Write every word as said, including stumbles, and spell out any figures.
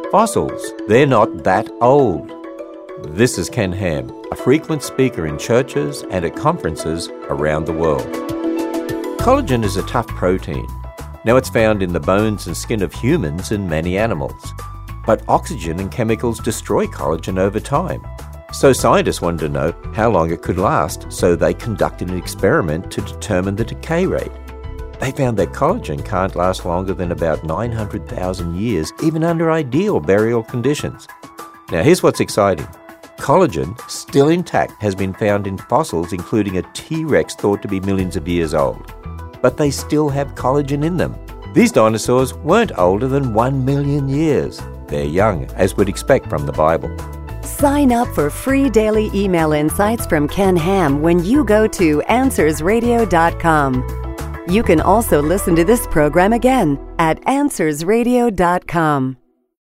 Fossils, they're not that old. This is Ken Ham, a frequent speaker in churches and at conferences around the world. Collagen is a tough protein. Now it's found in the bones and skin of humans and many animals. But oxygen and chemicals destroy collagen over time. So scientists wanted to know how long it could last, so they conducted an experiment to determine the decay rate. They found that collagen can't last longer than about nine hundred thousand years, even under ideal burial conditions. Now here's what's exciting. Collagen, still intact, has been found in fossils, including a T-Rex thought to be millions of years old. But they still have collagen in them. These dinosaurs weren't older than one million years. They're young, as we'd expect from the Bible. Sign up for free daily email insights from Ken Ham when you go to answers radio dot com. You can also listen to this program again at answers radio dot com.